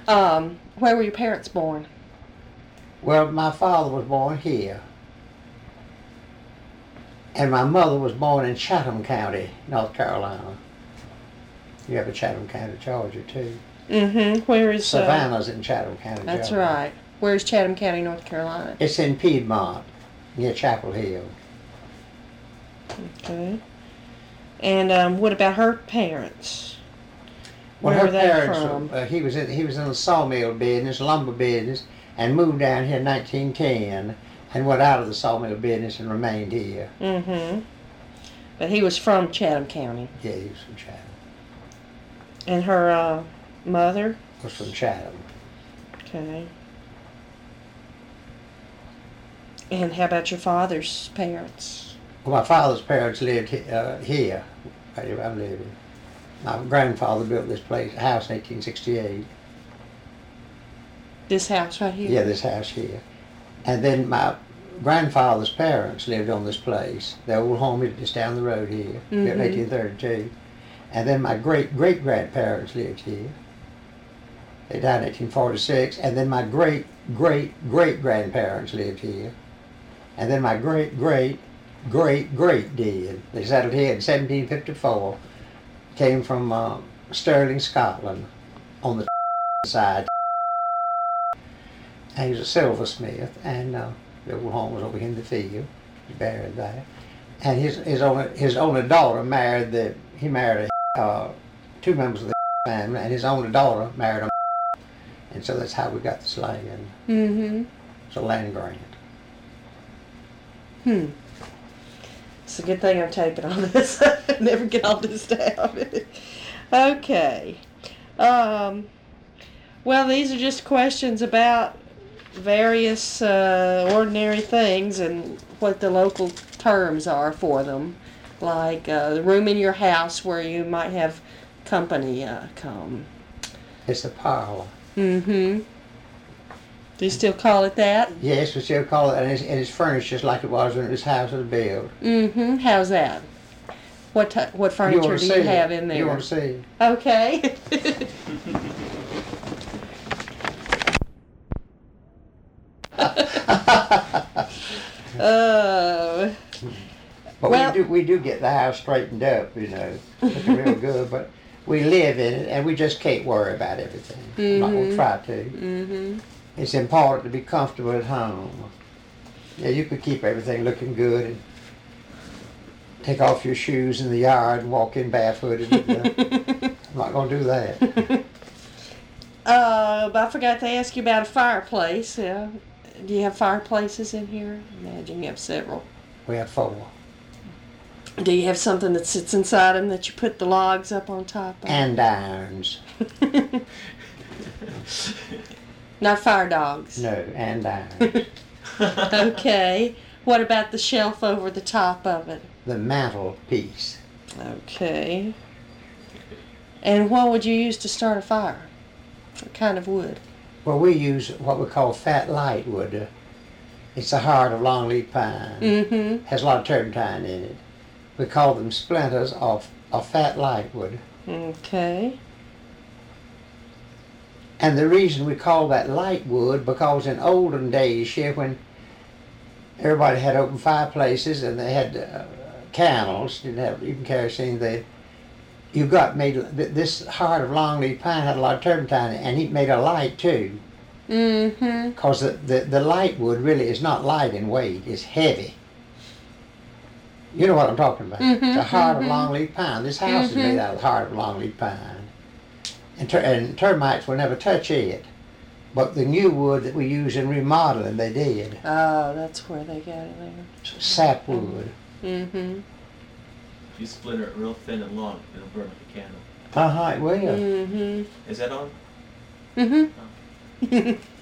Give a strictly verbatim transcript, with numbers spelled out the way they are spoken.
Um, where were your parents born? Well, my father was born here. And my mother was born in Chatham County, North Carolina. You have a Chatham County, Georgia, too. Mm-hmm. Where is... Savannah's uh, in Chatham County, That's Georgia. right. Where's Chatham County, North Carolina? It's in Piedmont, near Chapel Hill. Okay. And um, what about her parents? Well, Where her were they parents, from? Uh, he was in he was in the sawmill business, lumber business, and moved down here in nineteen ten, and went out of the sawmill business and remained here. Mm-hmm. But he was from Chatham County. Yeah, he was from Chatham. And her uh, mother? Was from Chatham. Okay. And how about your father's parents? Well, my father's parents lived uh, here, where I'm living. My grandfather built this place, a house in eighteen sixty-eight. This house right here? Yeah, this house here. And then my grandfather's parents lived on this place. Their old home is just down the road here, Mm-hmm. built in eighteen thirty-two. And then my great-great-grandparents lived here. They died in eighteen forty-six. And then my great-great-great-grandparents lived here. And then my great-great-great-great did. They settled here in seventeen fifty-four. Came from uh, Stirling, Scotland, on the side. And he was a silversmith, and uh, the old home was over here in the field. He's buried there. And his his only his only daughter married the he married a, uh, two members of the family, and his only daughter married a. And so that's how we got this land. Mm-hmm. It's a land grant. Hmm. It's a good thing I'm taping all this. I never get all this down. Okay. Um, well, these are just questions about various uh, ordinary things and what the local terms are for them. Like uh, the room in your house where you might have company uh, come. It's a parlor. Mm-hmm. Do you still call it that? Yes, we still call it, and it's, and it's furnished just like it was when this house was built. Mm-hmm. How's that? What t- what furniture do you have in there? You want to see it? Okay. Oh. But Well- we do we do get the house straightened up, you know, looking real good. But we live in it, and we just can't worry about everything. I'm not gonna try to. Mm-hmm. It's important to be comfortable at home. Yeah, you could keep everything looking good and take off your shoes in the yard and walk in barefooted. But, uh, I'm not gonna do that. Uh, but I forgot to ask you about a fireplace. Yeah. Do you have fireplaces in here? I imagine you have several. We have four. Do you have something that sits inside them that you put the logs up on top of? Andirons. Not fire dogs. No, andirons. Okay. What about the shelf over the top of it? The mantelpiece. Okay. And what would you use to start a fire? What kind of wood? Well, we use what we call fat light wood. It's the heart of longleaf pine. Mm-hmm. Has a lot of turpentine in it. We call them splinters of, of fat light wood. Okay. And the reason we call that light wood, because in olden days here when everybody had open fireplaces and they had uh, candles, didn't have even kerosene, they you got made this heart of longleaf pine had a lot of turpentine and he made a light too. Mm-hmm. Because the, the, the light wood really is not light in weight, it's heavy. You know what I'm talking about. Mm-hmm, the heart mm-hmm. of longleaf pine. This house Mm-hmm. is made out of the heart of longleaf pine. And, ter- and termites will never touch it. But the new wood that we use in remodeling, they did. Oh, that's where they got it there. Sapwood. Mm-hmm. If you splinter it real thin and long, it'll burn like a candle. Uh-huh, it will. Mm-hmm. Is that on? Mm-hmm.